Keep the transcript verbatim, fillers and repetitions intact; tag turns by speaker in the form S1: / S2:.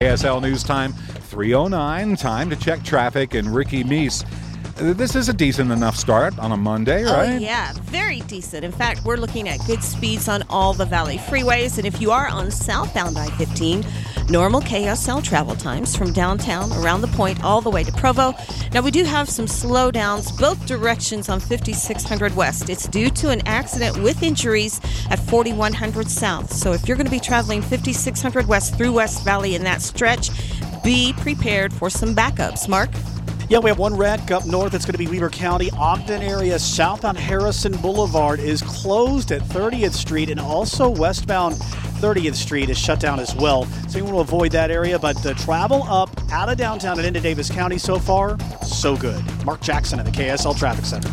S1: K S L News Time, three oh nine. Time to check traffic in Ricky Meese. This is a decent enough start on a Monday, right?
S2: Oh, yeah. Very decent. In fact, we're looking at good speeds on all the Valley freeways. And if you are on southbound I fifteen, normal K S L travel times from downtown around the point all the way to Provo. Now, we do have some slowdowns both directions on fifty-six hundred West. It's due to an accident with injuries at forty-one hundred South. So if you're going to be traveling fifty-six hundred West through West Valley in that stretch, be prepared for some backups. Mark?
S3: Yeah, we have one wreck up north. It's going to be Weber County. Ogden area, southbound Harrison Boulevard is closed at thirtieth Street, and also westbound thirtieth Street is shut down as well. So you want to avoid that area, but the travel up out of downtown and into Davis County so far, so good. Mark Jackson at the K S L Traffic Center.